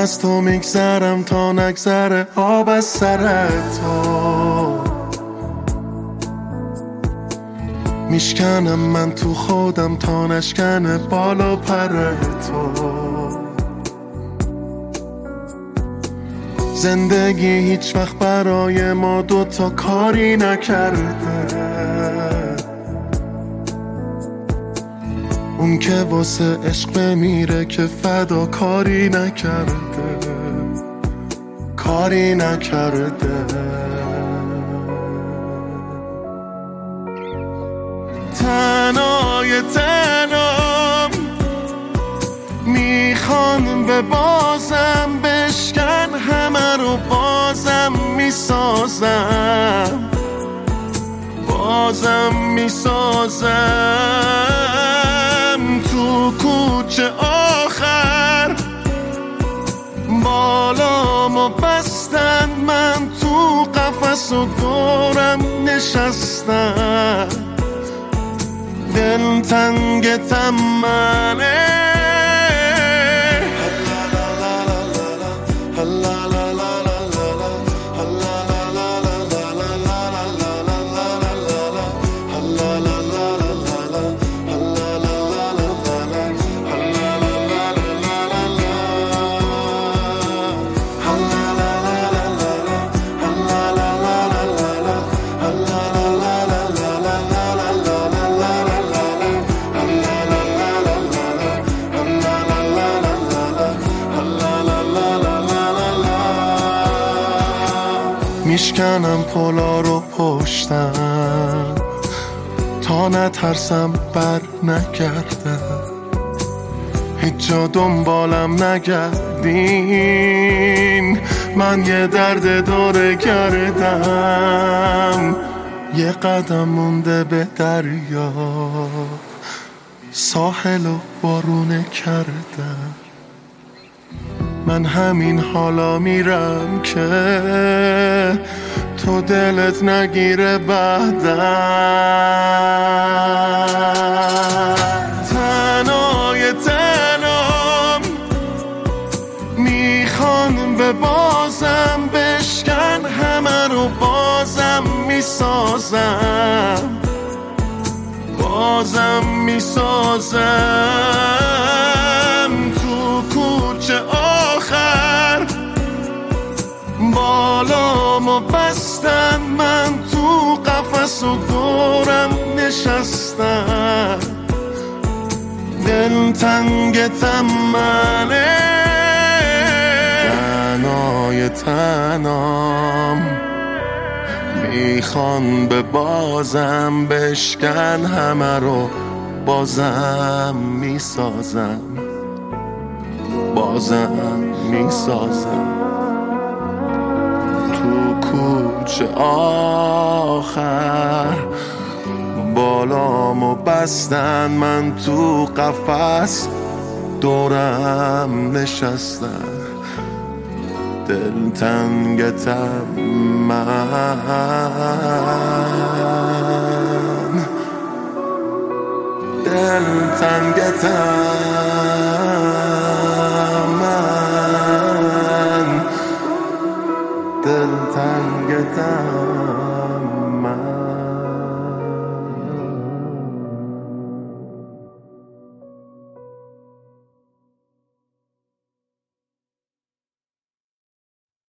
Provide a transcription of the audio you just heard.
از تو میگذرم تا نگذره آب از سر تو. میشکنم من تو خودم تا نشکنه بالا پر تو. زندگی هیچ وقت برای ما دوتا کاری نکرده. اون که واسه عشق بمیره که فدا کاری نکرده، کاری نکرده. تنهای تنام میخوان به بازم بشکن همه رو بازم میسازم، بازم میسازم. تو کوچه آخر بالامو بستن، من تو قفس و دورم نشستن. دل تنگتم منه، میشکنم پلا رو پشتم تا نترسم بر نگردم. هیچ جا دنبالم نگردین، من یه درد دور گردم. یه قدم مونده به دریا، ساحل و بارونه کردم. من همین حالا میرم که تو دلت نگیره بعدم. تنهای تنام میخوان به بازم بشکن همه رو بازم میسازم، بازم میسازم. تو کوچه آخر بالامو بستن، من تو قفس و دورم نشستن. دل تنگتم منه، تنهای تنام میخوان به بازم بشکن همه رو بازم میسازم، بازم میسازم. تو کوچه آخر بالامو بستن، من تو قفس دورم نشستن. دل تنگتم من، دل تنگتم من، دل تنگتم.